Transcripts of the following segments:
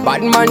Badman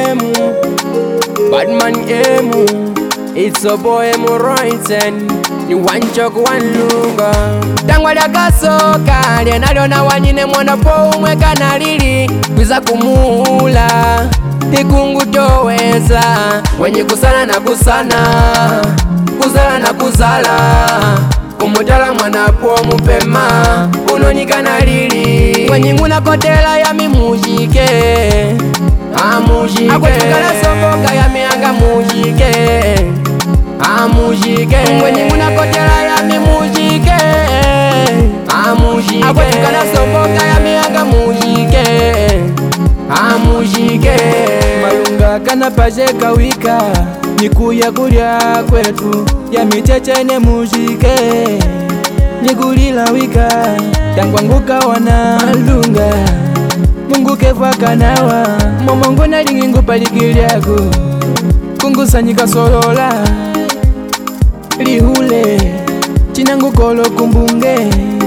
emu. It's a boy Moroiten. Ni wanchoku wanlunga. Tangwa lya kasoka lienaliona wanyine mwana po umwe kanalili kwiza kumuula ikungu toweza wenye kusana na kusana kuzala na kuzala kumutala mwana po mupema unonyika nalili wenye nguna kotela ya mimujike amujike akwetukala soboka ya mianga mujike amujike wenye nguna kotela ya mimujike amujike akwetukala soboka ya mianga mujike amujike Malunga kana paje kawika nikuya kulya kwetu ya michechene mujike nikulila wika tangwanguka wana malunga Mungu kefa kanawa momongo na lingingu palikilyako kungusanyika solola lihule chinangu kolo kumbunge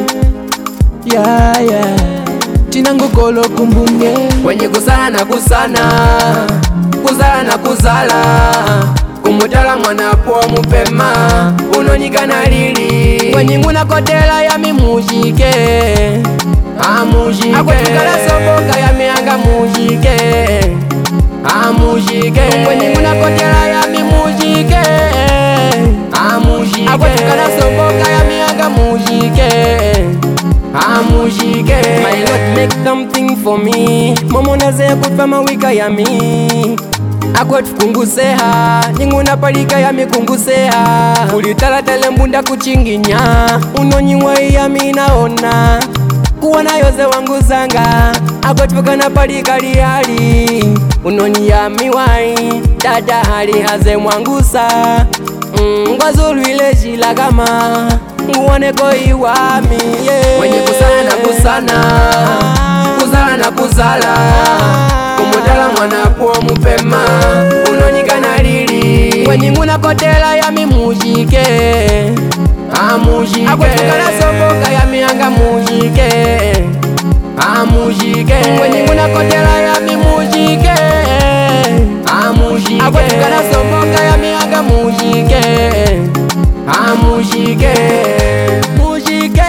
ya chinangu kolo kumbunge wenye kusana na kusana kuzala na kuzala kumutala mwana po mupema unonyika nalili wenye nguna kotela ya mimujike amujike akwetukala soboka ya mianga mujike amujike wenye nguna kotela ya mimujike amujike akwetukala soboka ya mianga mujike amujike my Lord make something for me momona ze kufama wika ya mi akwetu kunguseha nyinguna palika ya mikunguseha ulitalatale mbunda kuchinginya unonyiwa ya minaona kuwana yoze wangu zanga akwetu kana palika liali unoni ya miwai dada hali haze mwangusa ngwazulwile jilagama nguoneko iwami wenye kusana na kusana kuzala na kuzala kumutala mwana po mupema unonyika nalili wenye nguna kotela ya mimujike amujike akwetukala soboka ya mianga mujike amujike wenye nguna kotela ya mimujike amujike akwetukala soboka ya mianga mujike amujike mujike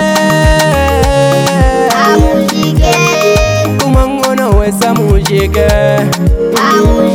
amujike kumangona wesa mujike amujike